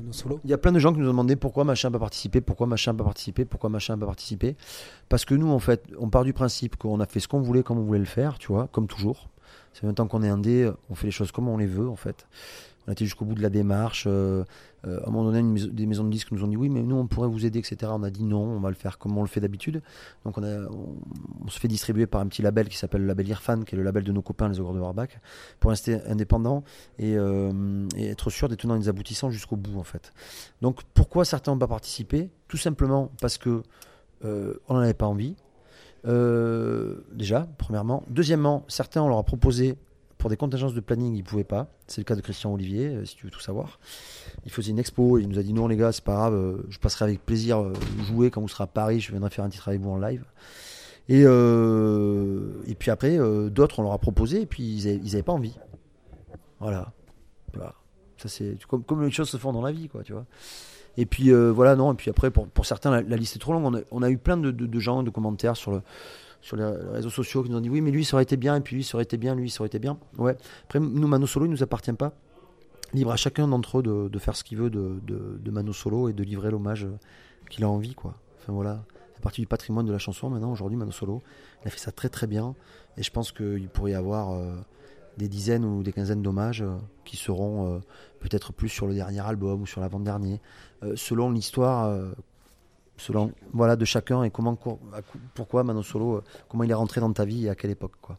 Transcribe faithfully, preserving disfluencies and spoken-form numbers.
Mano Solo. Il y a plein de gens qui nous ont demandé pourquoi machin n'a pas participé, pourquoi machin n'a pas participé, pourquoi machin n'a pas participé. Parce que nous, en fait, on part du principe qu'on a fait ce qu'on voulait, comme on voulait le faire, tu vois, comme toujours. C'est même temps qu'on est indé, on fait les choses comme on les veut, en fait. On a été jusqu'au bout de la démarche. Euh, euh, à un moment donné, une maison, des maisons de disques nous ont dit oui, mais nous, on pourrait vous aider, et cetera. On a dit non, on va le faire comme on le fait d'habitude. Donc, on, a, on, on se fait distribuer par un petit label qui s'appelle le label Irfan, qui est le label de nos copains, les Ogres de Warbach, pour rester indépendant et, euh, et être sûr d'être dans les aboutissants jusqu'au bout, en fait. Donc, pourquoi certains n'ont pas participé ? Tout simplement parce que euh, on n'en avait pas envie. Euh, déjà, premièrement. Deuxièmement, certains, on leur a proposé pour des contingences de planning, il ne pouvait pas. C'est le cas de Christian Olivier, euh, si tu veux tout savoir. Il faisait une expo et il nous a dit non les gars, c'est pas grave, euh, je passerai avec plaisir euh, jouer quand vous serez à Paris, je viendrai faire un titre avec vous en live. Et, euh, et puis après, euh, d'autres on leur a proposé et puis ils n'avaient pas envie. Voilà. Voilà. Ça, c'est comme, comme les choses se font dans la vie, quoi, tu vois. Et puis euh, voilà, non. Et puis après, pour, pour certains, la, la liste est trop longue. On a, on a eu plein de, de, de gens, de commentaires sur le. sur les réseaux sociaux qui nous ont dit oui mais lui ça aurait été bien et puis lui ça aurait été bien, lui ça aurait été bien. Ouais. Après nous Mano Solo il nous appartient pas. Libre à chacun d'entre eux de, de faire ce qu'il veut de, de, de Mano Solo et de livrer l'hommage qu'il a envie quoi. Enfin voilà, c'est partie du patrimoine de la chanson maintenant aujourd'hui Mano Solo. Il a fait ça très très bien et je pense qu'il pourrait y avoir euh, des dizaines ou des quinzaines d'hommages euh, qui seront euh, peut-être plus sur le dernier album ou sur l'avant-dernier euh, selon l'histoire euh, selon voilà de chacun et comment pourquoi Mano Solo, comment il est rentré dans ta vie et à quelle époque quoi.